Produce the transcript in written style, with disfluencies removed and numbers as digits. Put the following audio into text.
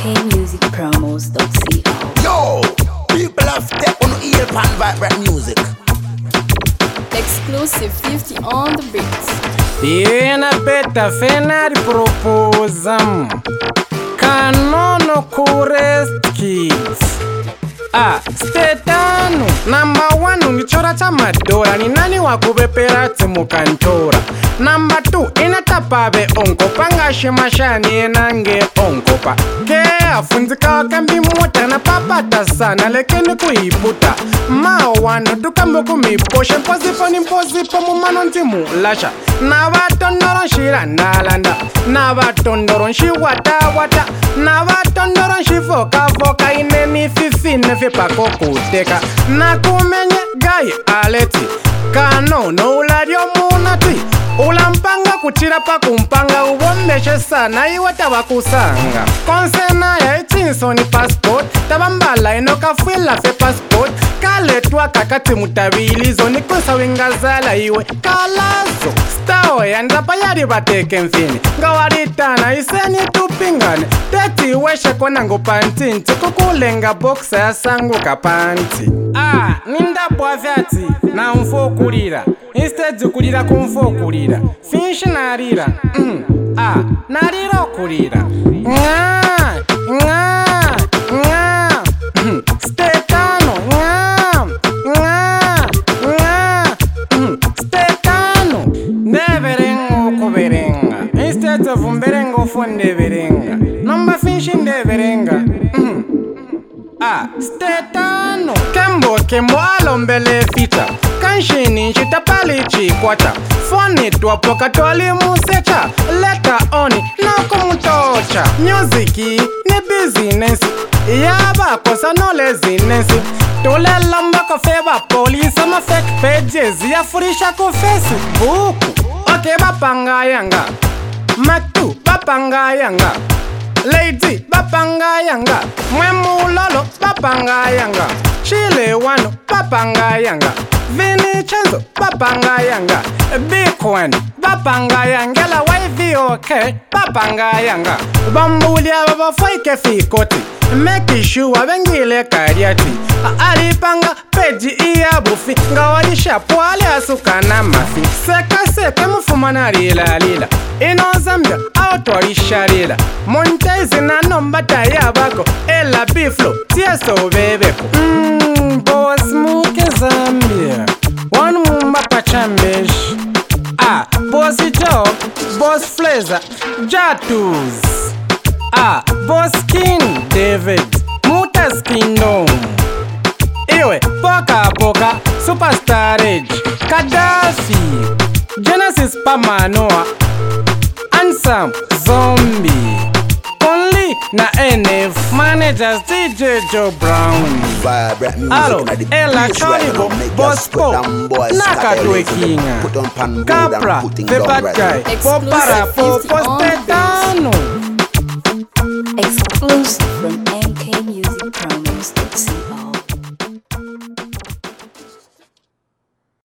kmusicpromos.co. Yo, people have step on the ear pan vibrant music. Exclusive 50 on the beats. Yena beta fena di proposam Kanono kurest kids. Stetanu Number 1 unichora cha madora. Ni nani wakubepera timukantora. Number 2 inatapabe onkopa. Ngashimashani enange onkopa. Ke afunzika wakambi mwota na papata sana lekeni kuiputa. Mawano dukamboku miposhe. Mpozipo ni mpozipo mumano ntimu lasha. Na watondoron shira nalanda. Na watondoron shi wata wata. Na watondoron shi foka foka. Ineni fifi nefi pako kuteka. Na kumenye gaye aleti. Kano no uladio munati. Ulampanga kuchira pa kumpanga. Uwondeshe sana iwata wakusanga. Konsena ya itinso ni passport. Tabambala inoka fwila fe passport. Kale tuwa kakati mutabilizo. Nikusa wingazala iwe kalazo. Stao ya ndapa yari bateke mfini. Ngawaritana iseni tupingane. Teti weshe kona ngupantinti. Kukulenga boxa ya sangu kapanti. Nindabwa vyati na mfokulira. Instead kulira kumfokulira. Finshi narira. Narira okulira. Stetano. Stetano. Ndeverengo kuberenga. Instead of mberengo fonde berenga. Number finshi ndeverenga. Stetano. Kembo alombele fita. Kanshini nchitapali chikwata. Phone twapoka twali musecha. Later on na kumutocha. Musiki ni business. Yaba kosa no laziness. Tole lamba ko feba police ama fake pages. Yafurisha ko Facebook. Okay bapanga yanga. Matu bapanga yanga. Lady bapanga yanga. Mwemu lolo bapanga yanga. Chile wano bapanga yanga. Vincenzo bapanga yanga. Big one bapanga yanga. La wavy okay bapanga yanga. Bambulia baba foike fikoti. Make sure bengile kariati. Alipanga peji iya bufi. Ngawadisha pwale asukana mafi. Seka mufumana lila. Ino Zambia autorisha lila. Montezi na nombata ya bako. Ela biflo tieso bebeko. Boss muke Zambia. One mumba pachambesh. Bossy Joe. Boss Flazer. Jatus. Boss King David. Mutas Kingdom. Iwe Poka Superstar Age. Gaddafi. Genesis Pamanoa. Ansam Zombie. Only na NF. Managers DJ Joe Brown. Alo Ella Choribo. Bosco Nakatwe Kinga. Capra The Bad Guy. Popara Po Posteta.